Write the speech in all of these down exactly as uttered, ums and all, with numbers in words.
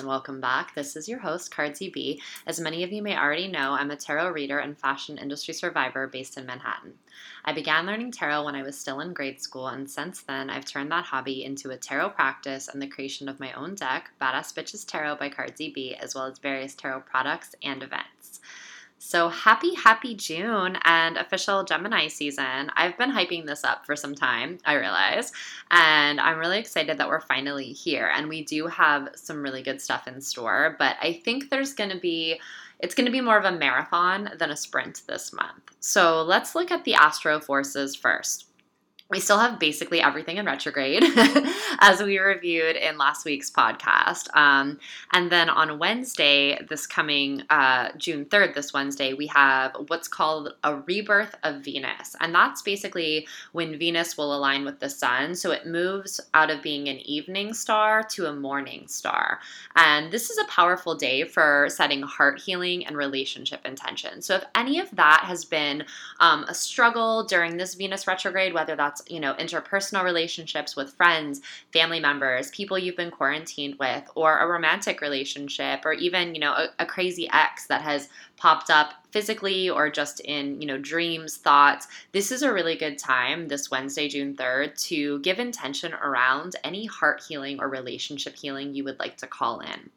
and welcome back. This is your host, Cardzy B. As many of you may already know, I'm a tarot reader and fashion industry survivor based in Manhattan. I began learning tarot when I was still in grade school, and since then, I've turned that hobby into a tarot practice and the creation of my own deck, Badass Bitches Tarot by Cardzy B, as well as various tarot products and events. So happy, happy June and official Gemini season. I've been hyping this up for some time, I realize, and I'm really excited that we're finally here. And we do have some really good stuff in store, but I think there's going to be, it's going to be more of a marathon than a sprint this month. So let's look at the astro forces first. We still have basically everything in retrograde, as we reviewed in last week's podcast. Um, and then on Wednesday, this coming uh, June third, this Wednesday, we have what's called a rebirth of Venus. And that's basically when Venus will align with the sun. So it moves out of being an evening star to a morning star. And this is a powerful day for setting heart healing and relationship intention. So if any of that has been um, a struggle during this Venus retrograde, whether that's you know, interpersonal relationships with friends, family members, people you've been quarantined with, or a romantic relationship, or even, you know, a, a crazy ex that has popped up physically or just in, you know, dreams, thoughts. This is a really good time, this Wednesday, June third, to give intention around any heart healing or relationship healing you would like to call in.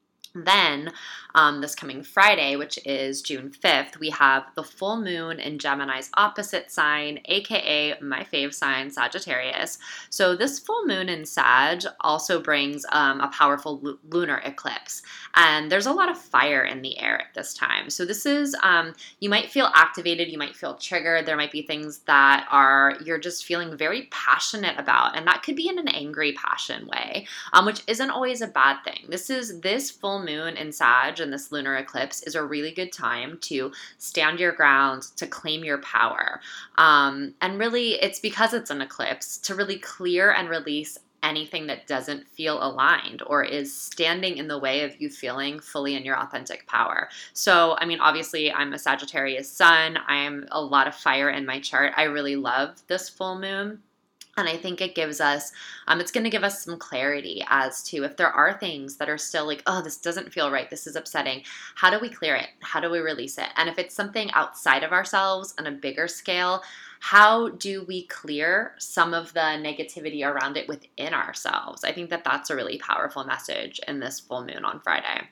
Then, um, this coming Friday, which is June fifth, we have the full moon in Gemini's opposite sign, aka my fave sign, Sagittarius. So this full moon in Sag also brings um, a powerful l- lunar eclipse. And there's a lot of fire in the air at this time. So this is, um, you might feel activated, you might feel triggered. There might be things that are, you're just feeling very passionate about. And that could be in an angry passion way, um, which isn't always a bad thing. This is, this full moon in Sag and this lunar eclipse is a really good time to stand your ground, to claim your power. Um, and really, it's because it's an eclipse to really clear and release anything that doesn't feel aligned or is standing in the way of you feeling fully in your authentic power. So, I mean, obviously, I'm a Sagittarius sun. I'm a lot of fire in my chart. I really love this full moon. And I think it gives us, um, it's going to give us some clarity as to if there are things that are still like, oh, this doesn't feel right, this is upsetting. How do we clear it? How do we release it? And if it's something outside of ourselves on a bigger scale, how do we clear some of the negativity around it within ourselves? I think that that's a really powerful message in this full moon on Friday.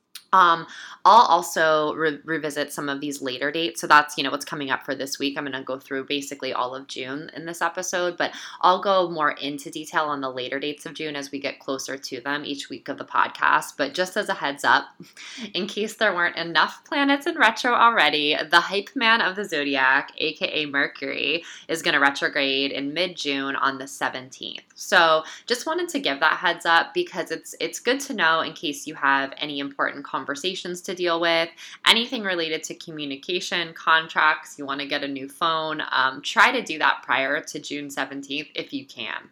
Um, I'll also re- revisit some of these later dates. So that's, you know, what's coming up for this week. I'm going to go through basically all of June in this episode, but I'll go more into detail on the later dates of June as we get closer to them each week of the podcast. But just as a heads up, in case there weren't enough planets in retro already, the hype man of the zodiac, aka Mercury, is going to retrograde in mid-June on the seventeenth. So just wanted to give that heads up because it's, it's good to know in case you have any important conversations conversations to deal with, anything related to communication, contracts, you want to get a new phone, um, try to do that prior to June seventeenth if you can.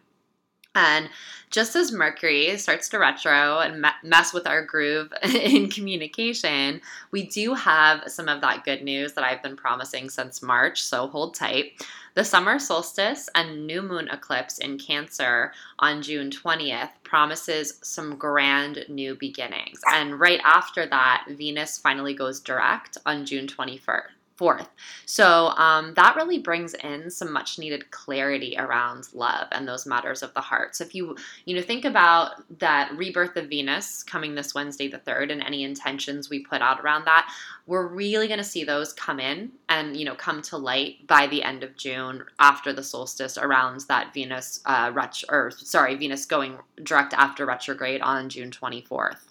And just as Mercury starts to retro and mess with our groove in communication, we do have some of that good news that I've been promising since March, so hold tight. The summer solstice and new moon eclipse in Cancer on June twentieth promises some grand new beginnings. And right after that, Venus finally goes direct on June twenty-fourth. So um, that really brings in some much needed clarity around love and those matters of the heart. So if you, you know, think about that rebirth of Venus coming this Wednesday the third and any intentions we put out around that, we're really going to see those come in and, you know, come to light by the end of June after the solstice around that Venus, uh, ret- or sorry, Venus going direct after retrograde on June twenty-fourth.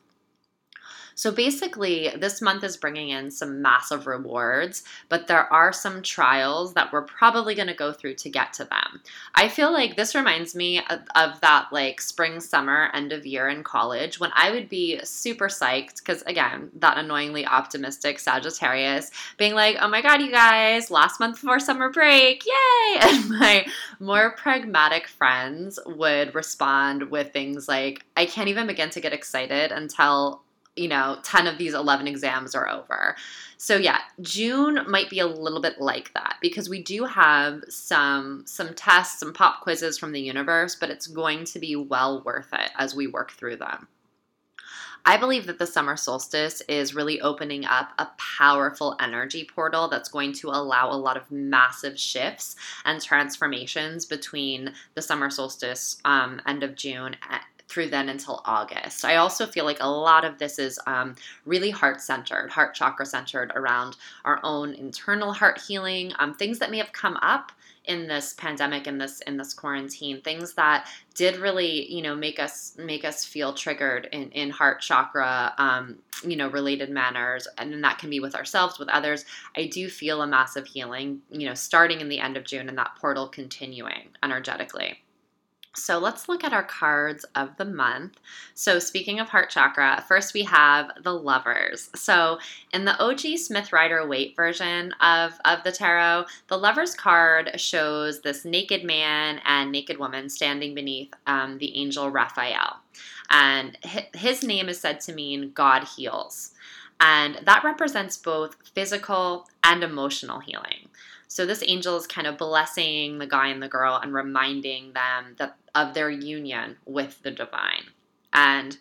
So basically, this month is bringing in some massive rewards, but there are some trials that we're probably going to go through to get to them. I feel like this reminds me of, of that like spring, summer, end of year in college when I would be super psyched because, again, that annoyingly optimistic Sagittarius being like, oh my God, you guys, last month before summer break, yay! And my more pragmatic friends would respond with things like, I can't even begin to get excited until you know, ten of these eleven exams are over. So yeah, June might be a little bit like that because we do have some some tests, some pop quizzes from the universe, but it's going to be well worth it as we work through them. I believe that the summer solstice is really opening up a powerful energy portal that's going to allow a lot of massive shifts and transformations between the summer solstice, um, end of June, through then until August. I also feel like a lot of this is um, really heart-centered, heart chakra-centered around our own internal heart healing, um, things that may have come up in this pandemic, in this in this quarantine, things that did really, you know, make us make us feel triggered in, in heart chakra, um, you know, related manners, and then that can be with ourselves, with others. I do feel a massive healing, you know, starting in the end of June and that portal continuing energetically. So let's look at our cards of the month. So speaking of heart chakra, first we have the Lovers. So in the O G Smith Rider-Waite version of, of the tarot, the Lovers card shows this naked man and naked woman standing beneath um, the angel Raphael. And his name is said to mean God heals. And that represents both physical and emotional healing. So this angel is kind of blessing the guy and the girl and reminding them that of their union with the divine. And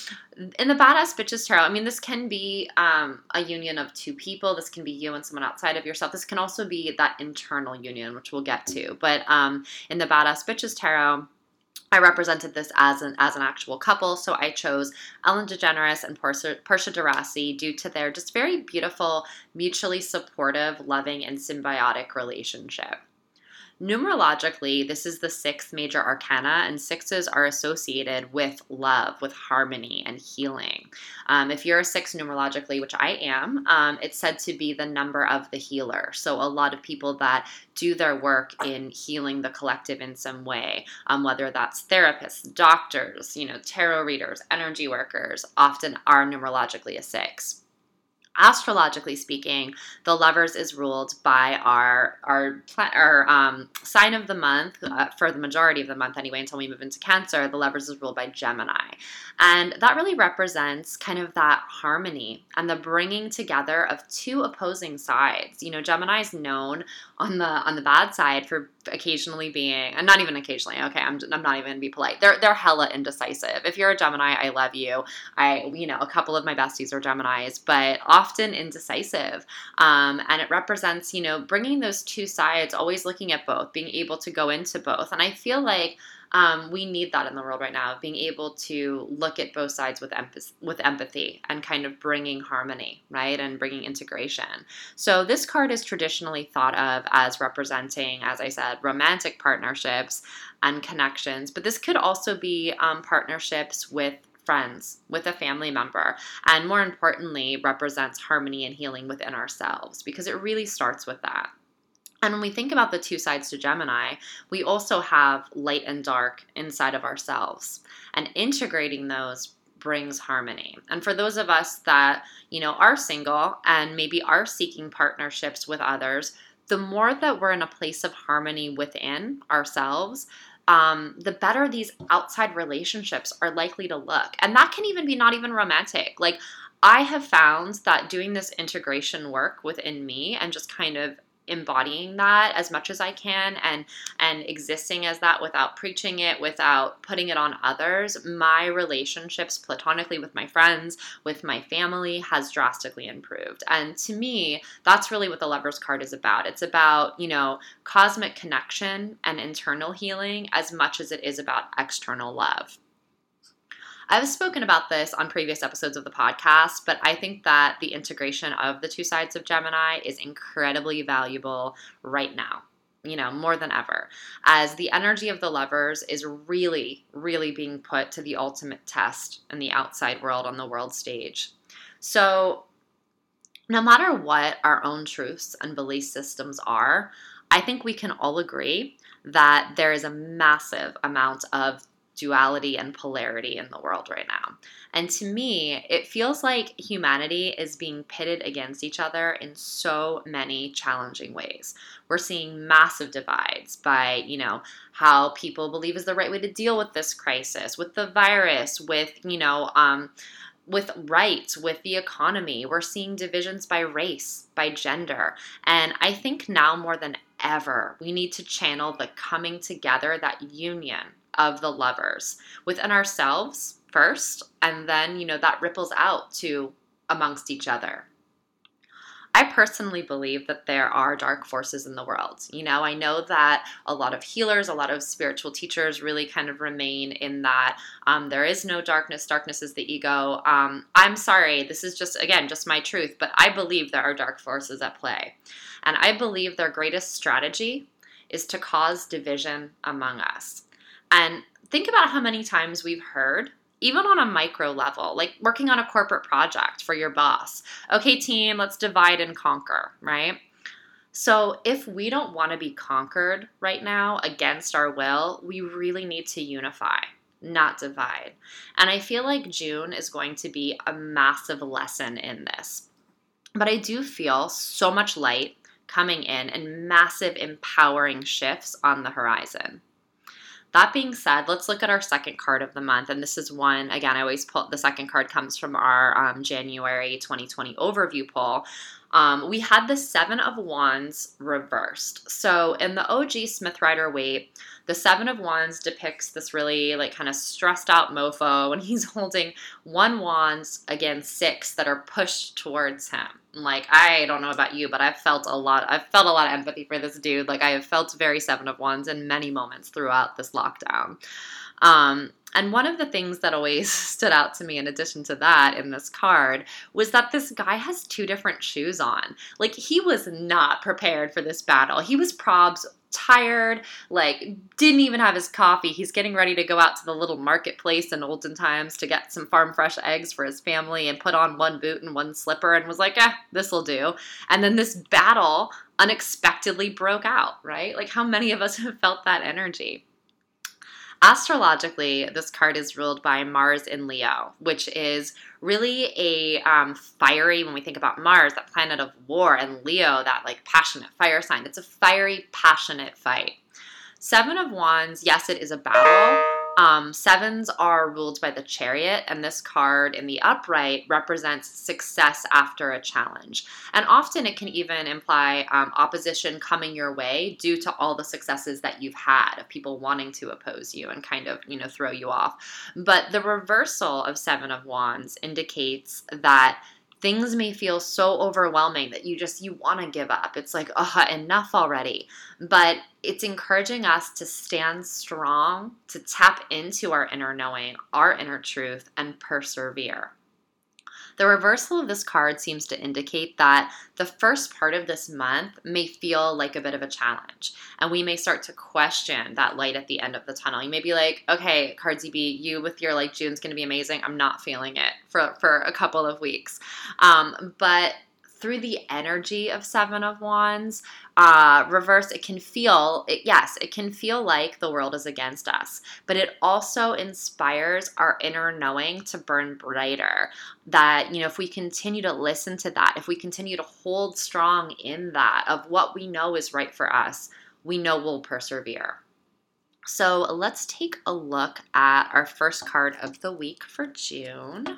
in the Badass Bitches Tarot, I mean, this can be um, a union of two people. This can be you and someone outside of yourself. This can also be that internal union, which we'll get to. But um, in the Badass Bitches Tarot, I represented this as an as an actual couple, so I chose Ellen DeGeneres and Portia, Portia de Rossi due to their just very beautiful, mutually supportive, loving, and symbiotic relationship. Numerologically, this is the sixth major arcana, and sixes are associated with love, with harmony, and healing. Um, if you're a six numerologically, which I am, um, it's said to be the number of the healer. So a lot of people that do their work in healing the collective in some way, um, whether that's therapists, doctors, you know, tarot readers, energy workers, often are numerologically a six. Astrologically speaking, the Lovers is ruled by our our, our um, sign of the month, uh, for the majority of the month anyway, until we move into Cancer. The Lovers is ruled by Gemini. And that really represents kind of that harmony and the bringing together of two opposing sides. You know, Gemini is known on the on the bad side for occasionally being, and not even occasionally, okay, I'm, I'm not even going to be polite. They're, they're hella indecisive. If you're a Gemini, I love you. I, you know, a couple of my besties are Geminis, but often indecisive. Um, and it represents, you know, bringing those two sides, always looking at both, being able to go into both. And I feel like Um, we need that in the world right now, being able to look at both sides with empathy, with empathy and kind of bringing harmony, right, and bringing integration. So this card is traditionally thought of as representing, as I said, romantic partnerships and connections, but this could also be um, partnerships with friends, with a family member, and more importantly, represents harmony and healing within ourselves, because it really starts with that. And when we think about the two sides to Gemini, we also have light and dark inside of ourselves. And integrating those brings harmony. And for those of us that, you know, are single and maybe are seeking partnerships with others, the more that we're in a place of harmony within ourselves, um, the better these outside relationships are likely to look. And that can even be not even romantic. Like, I have found that doing this integration work within me and just kind of embodying that as much as I can and and existing as that without preaching it, without putting it on others, my relationships platonically with my friends, with my family has drastically improved. And to me, that's really what the Lovers card is about. It's about, you know, cosmic connection and internal healing as much as it is about external love. I've spoken about this on previous episodes of the podcast, but I think that the integration of the two sides of Gemini is incredibly valuable right now, you know, more than ever, as the energy of the Lovers is really, really being put to the ultimate test in the outside world on the world stage. So no matter what our own truths and belief systems are, I think we can all agree that there is a massive amount of duality and polarity in the world right now. And to me, it feels like humanity is being pitted against each other in so many challenging ways. We're seeing massive divides by, you know, how people believe is the right way to deal with this crisis, with the virus, with, you know, um, with rights, with the economy. We're seeing divisions by race, by gender. And I think now more than ever, we need to channel the coming together, that union of the Lovers within ourselves, first, and then, you know, that ripples out to amongst each other. I personally believe that there are dark forces in the world. You know, I know that a lot of healers, a lot of spiritual teachers really kind of remain in that um, there is no darkness. Darkness is the ego. Um, I'm sorry. This is just, again, just my truth. But I believe there are dark forces at play. And I believe their greatest strategy is to cause division among us. And think about how many times we've heard, even on a micro level, like working on a corporate project for your boss. Okay, team, let's divide and conquer, right? So if we don't want to be conquered right now against our will, we really need to unify, not divide. And I feel like June is going to be a massive lesson in this. But I do feel so much light coming in and massive empowering shifts on the horizon. That being said, let's look at our second card of the month. And this is one, again, I always pull, the second card comes from our um, January twenty twenty overview poll. Um, we had the Seven of Wands reversed. So in the O G Smith Rider-Waite, the Seven of Wands depicts this really like kind of stressed out mofo, and he's holding one wands against six that are pushed towards him. Like, I don't know about you, but I've felt a lot, I've felt a lot of empathy for this dude. Like, I have felt very Seven of Wands in many moments throughout this lockdown. Um, and one of the things that always stood out to me in addition to that in this card was that this guy has two different shoes on. Like, he was not prepared for this battle. He was probs tired, like didn't even have his coffee. He's getting ready to go out to the little marketplace in olden times to get some farm fresh eggs for his family and put on one boot and one slipper and was like, eh, this'll do. And then this battle unexpectedly broke out, right? Like, how many of us have felt that energy? Astrologically, this card is ruled by Mars in Leo, which is really a um, fiery, when we think about Mars, that planet of war, and Leo, that like passionate fire sign. It's a fiery, passionate fight. Seven of Wands, yes, it is a battle. Um, sevens are ruled by the Chariot, and this card in the upright represents success after a challenge. And often it can even imply um, opposition coming your way due to all the successes that you've had of people wanting to oppose you and kind of, you know, throw you off. But the reversal of Seven of Wands indicates that things may feel so overwhelming that you just, you want to give up. It's like, oh, enough already. But it's encouraging us to stand strong, to tap into our inner knowing, our inner truth, and persevere. The reversal of this card seems to indicate that the first part of this month may feel like a bit of a challenge, and we may start to question that light at the end of the tunnel. You may be like, okay, Cardsy B, you with your like June's going to be amazing. I'm not feeling it for, for a couple of weeks. Um, but through the energy of Seven of Wands, uh, reverse, it can feel, it, yes, it can feel like the world is against us, but it also inspires our inner knowing to burn brighter. That, you know, if we continue to listen to that, if we continue to hold strong in that of what we know is right for us, we know we'll persevere. So let's take a look at our first card of the week for June.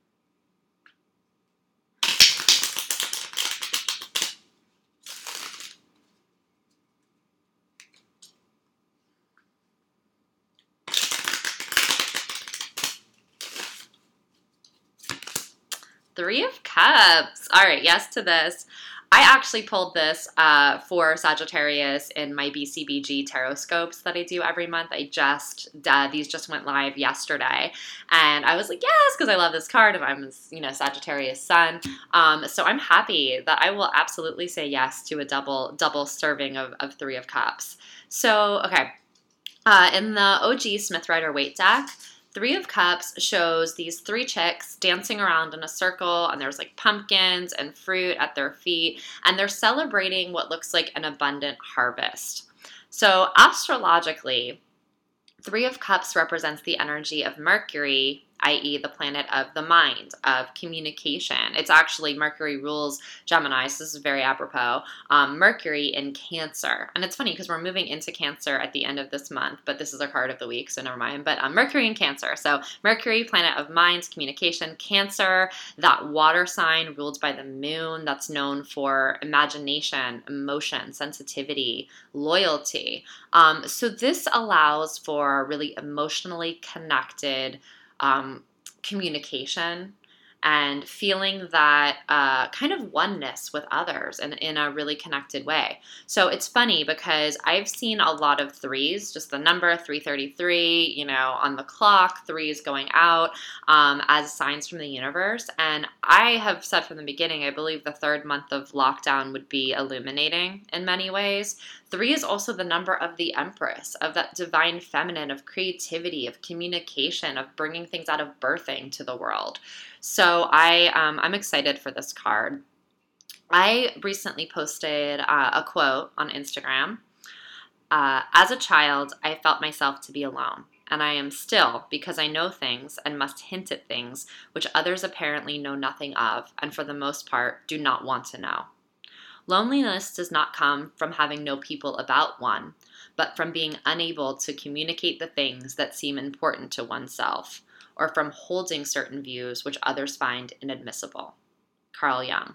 Three of Cups. All right, yes to this. I actually pulled this uh, for Sagittarius in my B C B G tarot scopes that I do every month. I just, uh, these just went live yesterday. And I was like, yes, because I love this card and I'm, you know, Sagittarius sun. Um, so I'm happy that I will absolutely say yes to a double, double serving of, of Three of Cups. So, okay. Uh, in the O G Smith Rider-Waite deck, Three of Cups shows these three chicks dancing around in a circle, and there's like pumpkins and fruit at their feet, and they're celebrating what looks like an abundant harvest. So astrologically, Three of Cups represents the energy of Mercury, that is the planet of the mind, of communication. It's actually, Mercury rules Gemini, so this is very apropos. Um, Mercury in Cancer. And it's funny because we're moving into Cancer at the end of this month, but this is our card of the week, so never mind. But um, Mercury in Cancer. So Mercury, planet of mind, communication. Cancer, that water sign ruled by the moon that's known for imagination, emotion, sensitivity, loyalty. Um, so this allows for really emotionally connected um, communication and feeling that uh, kind of oneness with others and in a really connected way. So it's funny because I've seen a lot of threes, just the number three thirty-three, you know, on the clock, threes going out um, as signs from the universe. And I have said from the beginning, I believe the third month of lockdown would be illuminating in many ways. Three is also the number of the Empress, of that divine feminine, of creativity, of communication, of bringing things out of birthing to the world. So I, um, I'm excited for this card. I recently posted uh, a quote on Instagram. Uh, As a child, I felt myself to be alone, and I am still, because I know things and must hint at things which others apparently know nothing of, and for the most part do not want to know. Loneliness does not come from having no people about one, but from being unable to communicate the things that seem important to oneself, or from holding certain views which others find inadmissible. Carl Jung.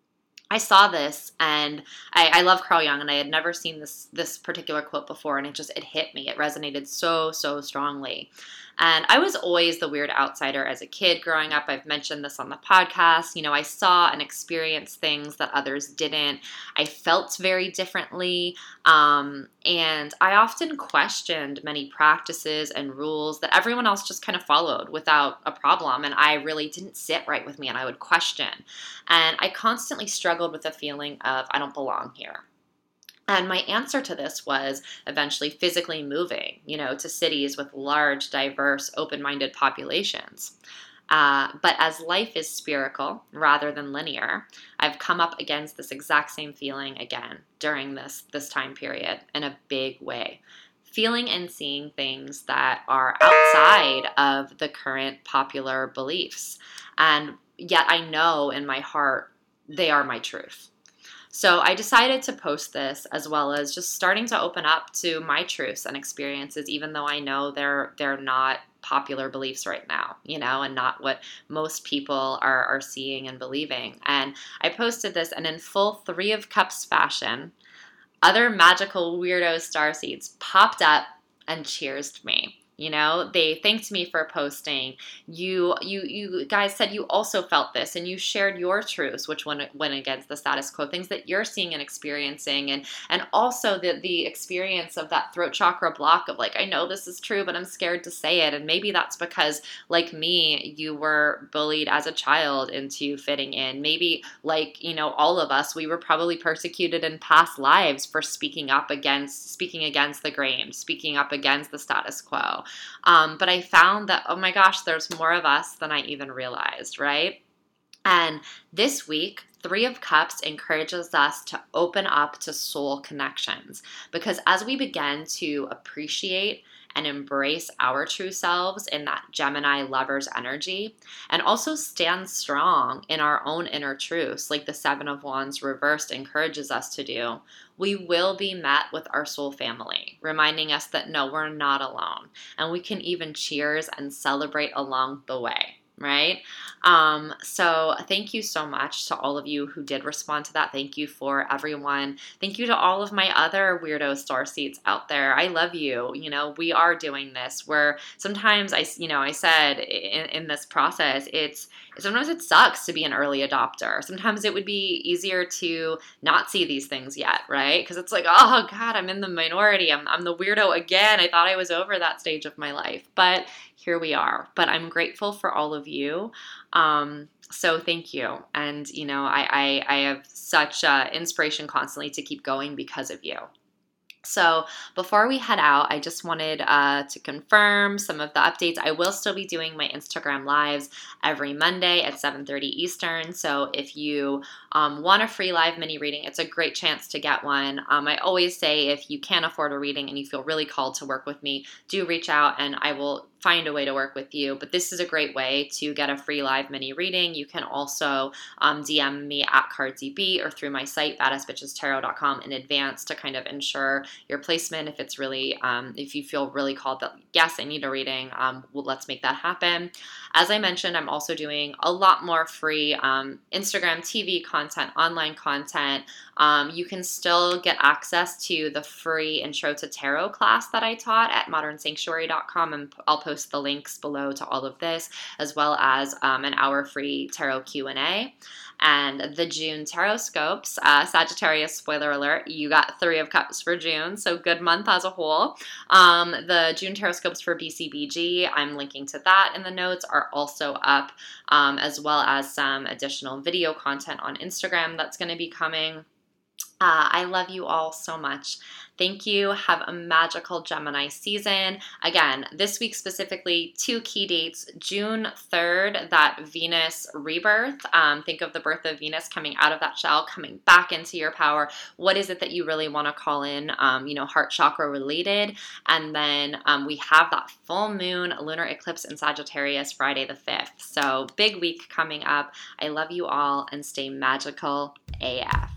I saw this, and I, I love Carl Jung, and I had never seen this this particular quote before, and it just, it hit me. It resonated so, so strongly. And I was always the weird outsider as a kid growing up. I've mentioned this on the podcast. You know, I saw and experienced things that others didn't. I felt very differently. Um, and I often questioned many practices and rules that everyone else just kind of followed without a problem. And I really didn't sit right with me, and I would question. And I constantly struggled with the feeling of, I don't belong here. And my answer to this was eventually physically moving, you know, to cities with large, diverse, open-minded populations. Uh, but as life is spherical rather than linear, I've come up against this exact same feeling again during this, this time period in a big way. Feeling and seeing things that are outside of the current popular beliefs. And yet I know in my heart they are my truth. So I decided to post this, as well as just starting to open up to my truths and experiences, even though I know they're they're not popular beliefs right now, you know, and not what most people are, are seeing and believing. And I posted this, and in full Three of Cups fashion, other magical weirdo starseeds popped up and cheersed me. You know, they thanked me for posting. You, you, you guys said you also felt this, and you shared your truths, which went, went against the status quo, things that you're seeing and experiencing, and and also the the experience of that throat chakra block of like, I know this is true, but I'm scared to say it. And maybe that's because, like me, you were bullied as a child into fitting in. Maybe, like, you know, all of us, we were probably persecuted in past lives for speaking up against, speaking against the grain, speaking up against the status quo. Um, but I found that, oh my gosh, there's more of us than I even realized, right? And this week, Three of Cups encourages us to open up to soul connections, because as we begin to appreciate and embrace our true selves in that Gemini lover's energy, and also stand strong in our own inner truths, like the Seven of Wands reversed encourages us to do, we will be met with our soul family, reminding us that no, we're not alone, and we can even cheers and celebrate along the way. Right? Um, so thank you so much to all of you who did respond to that. Thank you for everyone. Thank you to all of my other weirdo starseeds out there. I love you. You know, we are doing this where sometimes I, you know, I said in, in this process, it's, sometimes it sucks to be an early adopter. Sometimes it would be easier to not see these things yet, right? Because it's like, oh God, I'm in the minority. I'm, I'm the weirdo again. I thought I was over that stage of my life, but here we are. But I'm grateful for all of you. Um, so thank you. And, you know, I, I, I have such uh, inspiration constantly to keep going because of you. So before we head out, I just wanted uh, to confirm some of the updates. I will still be doing my Instagram lives every Monday at seven thirty Eastern. So if you um, want a free live mini reading, it's a great chance to get one. Um, I always say if you can't afford a reading and you feel really called to work with me, do reach out and I will find a way to work with you. But this is a great way to get a free live mini reading. You can also um, D M me at CardsyB or through my site, badass bitches tarot dot com, in advance to kind of ensure your placement. If it's really, um, if you feel really called that, yes, I need a reading, um, well, let's make that happen. As I mentioned, I'm also doing a lot more free um, Instagram T V content, online content, Um, you can still get access to the free Intro to Tarot class that I taught at modern sanctuary dot com, and I'll post the links below to all of this, as well as um, an hour free tarot Q and A. And the June tarot scopes, uh, Sagittarius, spoiler alert, you got Three of Cups for June, so good month as a whole. Um, the June tarot scopes for B C B G, I'm linking to that in the notes, are also up, um, as well as some additional video content on Instagram that's going to be coming. Uh, I love you all so much. Thank you. Have a magical Gemini season. Again, this week specifically, two key dates. June third, that Venus rebirth. Um, think of the birth of Venus coming out of that shell, coming back into your power. What is it that you really want to call in, um, you know, heart chakra related? And then um, we have that full moon lunar eclipse in Sagittarius Friday the fifth. So big week coming up. I love you all and stay magical A F.